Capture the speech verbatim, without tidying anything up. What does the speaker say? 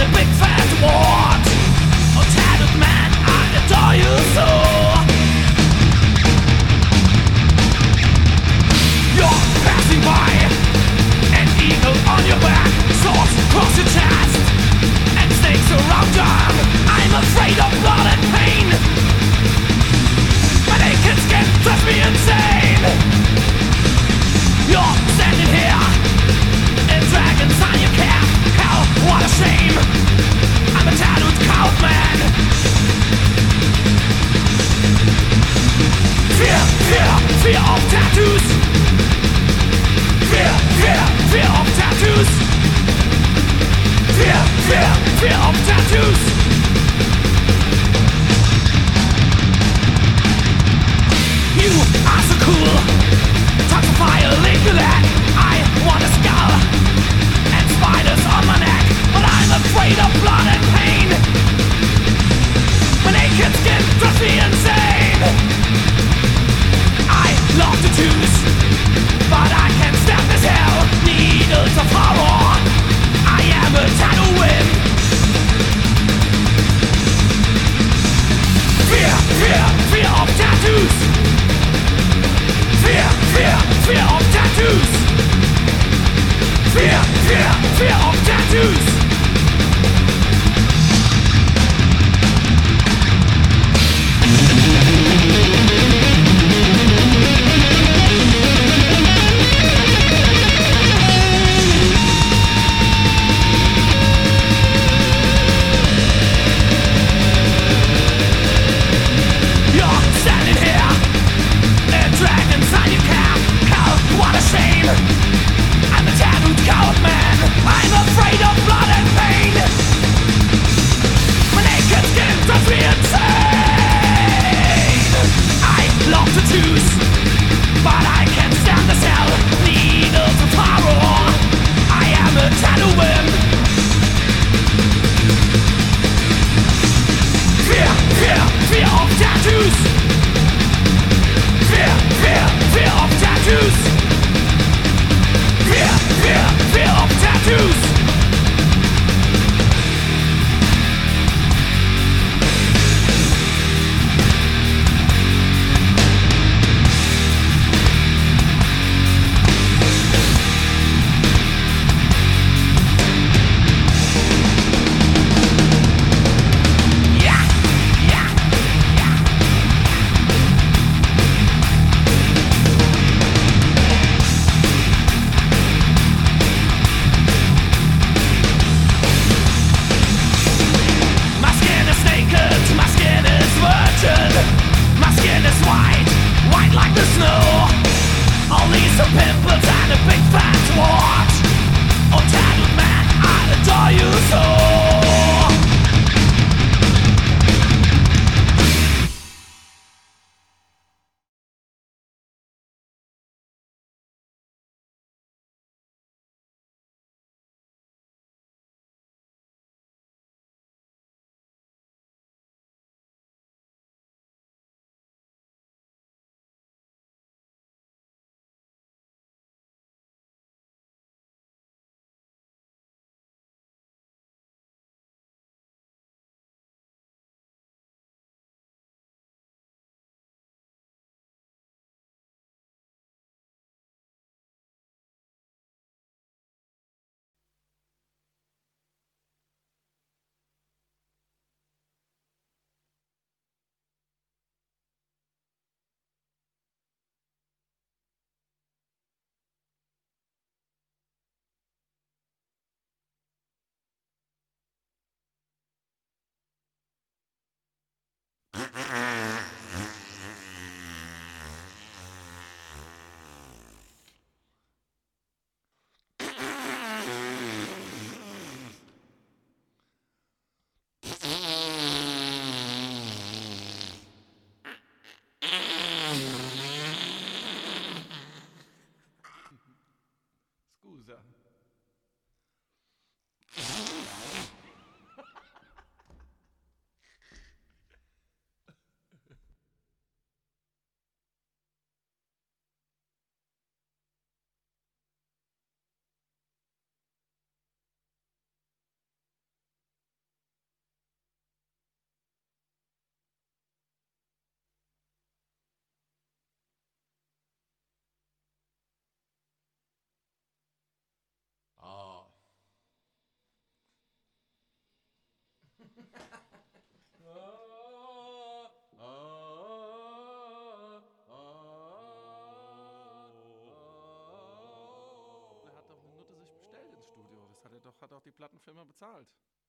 a big fat wart. Oh, tattooed man, I adore you so. You're passing by, an eagle on your back, swords across your chest, and snakes around your arm. I'm afraid of blood and pain. My naked skin drives me insane. You're standing here in dragons on your cap. Hell, what a shame. I'm a tattooed coward man. Fear, fear, fear of tattoos. Fear, fear, fear of tattoos. Fear, fear, fear of tattoos. You are so cool. Touch the fire, leave the leg. I want a skull and spiders on my neck, but I'm afraid of blood and pain. My naked skin drives me insane. I love tattoos, but I can't stand this hell. Needles of horror. I am a tattoo wimp. Fear, fear, fear of tattoos. Fear, fear, fear of tattoos. Fear, fear, fear of tattoos. You're standing here, and dragons on your cap. Hell, what a shame. I'm a tattooed coward man. I'm afraid of blood and pain. My naked skin drives me insane. I love tattoos, but I can't stand the hell. Needles of horror. I am a tattoo wimp. Fear, fear, fear of tattoos. Fear, fear, fear of tattoos. Fear, fear, fear of tattoos. Yeah, yeah, yeah. My skin is naked, my skin is virgin. My skin is white, white like the snow. Only some pimples and a big fat wart. Oh, tattooed man, I adore you so. Er hat doch eine Nutte sich bestellt ins Studio. Das hat er doch, hat auch die Plattenfirma bezahlt.